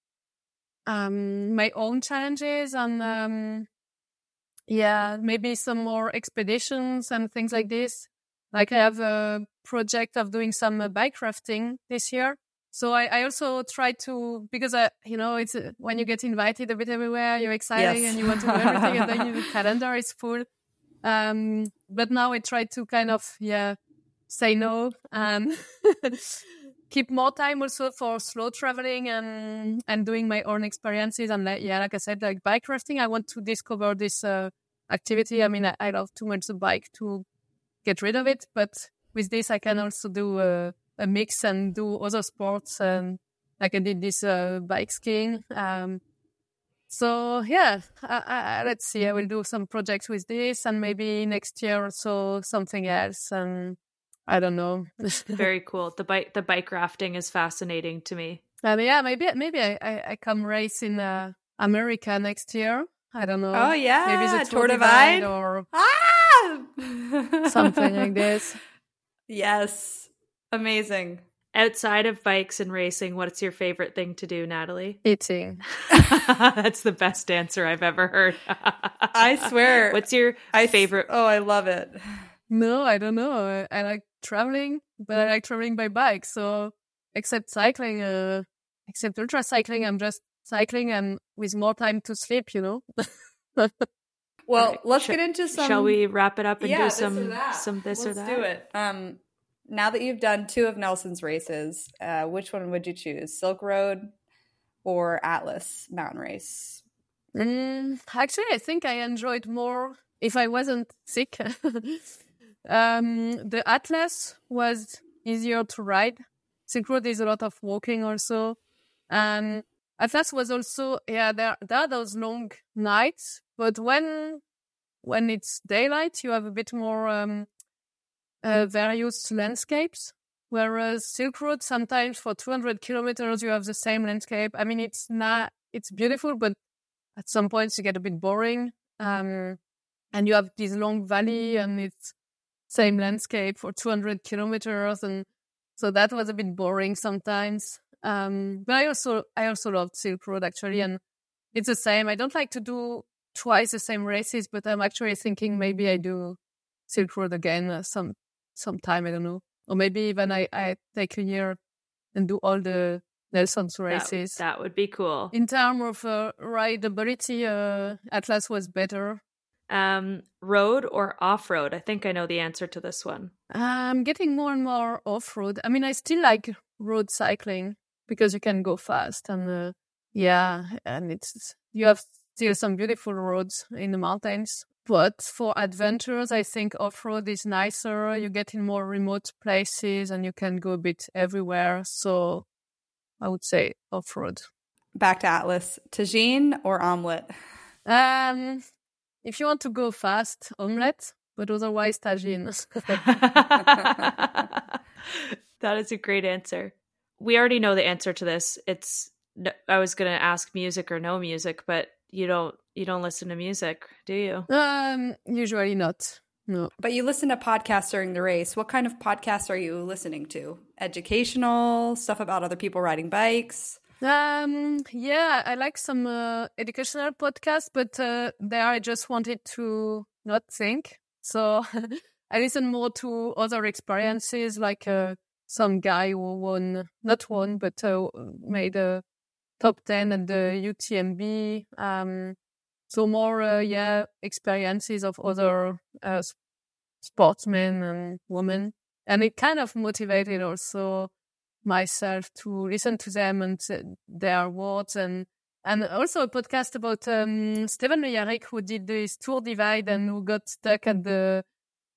my own challenges and maybe some more expeditions and things like this. Like I have a project of doing some bike rafting this year. So I also try to, because it's when you get invited a bit everywhere, you're excited. Yes. And you want to do everything, and then your calendar is full. But now I try to kind of say no and keep more time also for slow traveling and doing my own experiences. And like I said, like bike rafting, I want to discover this activity. I mean, I love too much the bike to get rid of it, but with this I can also do a mix and do other sports. And like I did this bike skiing. So yeah, let's see. I will do some projects with this, and maybe next year or so something else. And I don't know. Very cool. The bike rafting is fascinating to me. Yeah, maybe I come race in America next year. I don't know. Oh yeah, maybe the Tour Divide or something like this. Yes, amazing. Outside of bikes and racing, what's your favorite thing to do, Natalie? Eating. That's the best answer I've ever heard. I swear. What's your favorite? Oh, I love it. No, I don't know. I like traveling, but I like traveling by bike. So except cycling, except ultra cycling, I'm just cycling and with more time to sleep, Well, right. Let's get into some. Shall we wrap it up and do some this or that? Let's do it. Now that you've done 2 of Nelson's races, which one would you choose? Silk Road or Atlas Mountain Race? Actually, I think I enjoyed more if I wasn't sick. The Atlas was easier to ride. Silk Road is a lot of walking also. Atlas was also, there are those long nights, but when it's daylight, you have a bit more various landscapes, whereas Silk Road, sometimes for 200 kilometers, you have the same landscape. I mean, it's beautiful, but at some points you get a bit boring. And you have this long valley and it's same landscape for 200 kilometers. And so that was a bit boring sometimes. But I also loved Silk Road actually. And it's the same. I don't like to do twice the same races, but I'm actually thinking maybe I do Silk Road again sometime, I don't know. Or maybe even I take a year and do all the Nelson's races. That would be cool. In terms of rideability, Atlas was better. Road or off-road? I think I know the answer to this one. I'm getting more and more off-road. I mean, I still like road cycling because you can go fast. And and you have still some beautiful roads in the mountains. But for adventures, I think off-road is nicer. You get in more remote places and you can go a bit everywhere. So I would say off-road. Back to Atlas. Tagine or omelet? If you want to go fast, omelet, but otherwise tagine. That is a great answer. We already know the answer to this. I was going to ask music or no music, but you don't listen to music, do you? Usually not. No. But you listen to podcasts during the race. What kind of podcasts are you listening to? Educational, stuff about other people riding bikes? I like some educational podcasts, but there I just wanted to not think. So I listen more to other experiences, like some guy who made a top 10 at the UTMB. So more, experiences of other sportsmen and women. And it kind of motivated also myself to listen to them and their words. And also a podcast about Steven Le Yarrick, who did this Tour Divide and who got stuck at the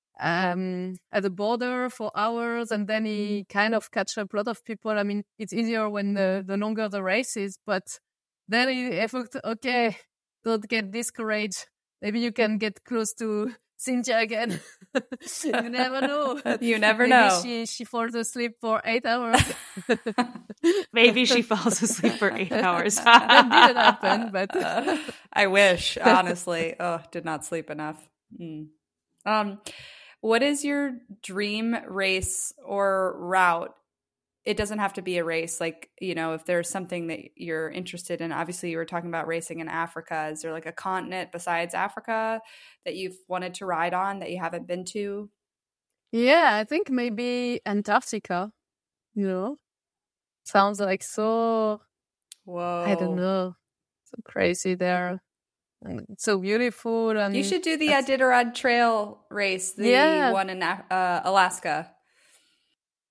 border for hours. And then he kind of catch up a lot of people. I mean, it's easier when the longer the race is, but then I thought, okay, don't get discouraged. Maybe you can get close to Cynthia again. You never know. You never Maybe know. She falls asleep for 8 hours. Maybe she falls asleep for 8 hours. That didn't happen, but I wish, honestly. Oh, did not sleep enough. What is your dream race or route? It doesn't have to be a race. Like, if there's something that you're interested in, obviously you were talking about racing in Africa. Is there like a continent besides Africa that you've wanted to ride on that you haven't been to? Yeah, I think maybe Antarctica, sounds like so, whoa, I don't know, so crazy there. And it's so beautiful. And you should do the Iditarod Trail race, the one in Alaska.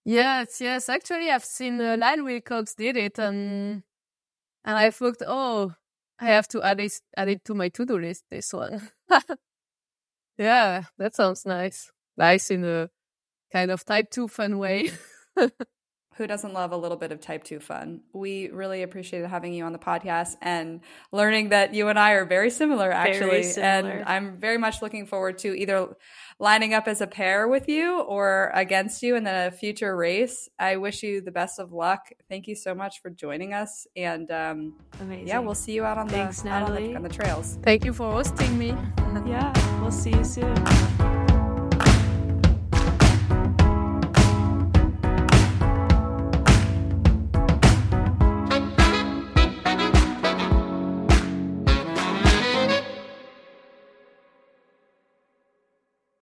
Yes. Actually, I've seen Lyle Wilcox did it, and I thought, oh, I have to add it to my to-do list, this one. Yeah, that sounds nice. Nice in a kind of type 2 fun way. Who doesn't love a little bit of type 2 fun? We really appreciated having you on the podcast and learning that you and I are very similar, actually. Very similar. And I'm very much looking forward to either lining up as a pair with you or against you in a future race. I wish you the best of luck. Thank you so much for joining us. And Amazing. yeah, we'll see you out on Thanks, Natalie. on the trails. Thank you for hosting me. Yeah, we'll see you soon.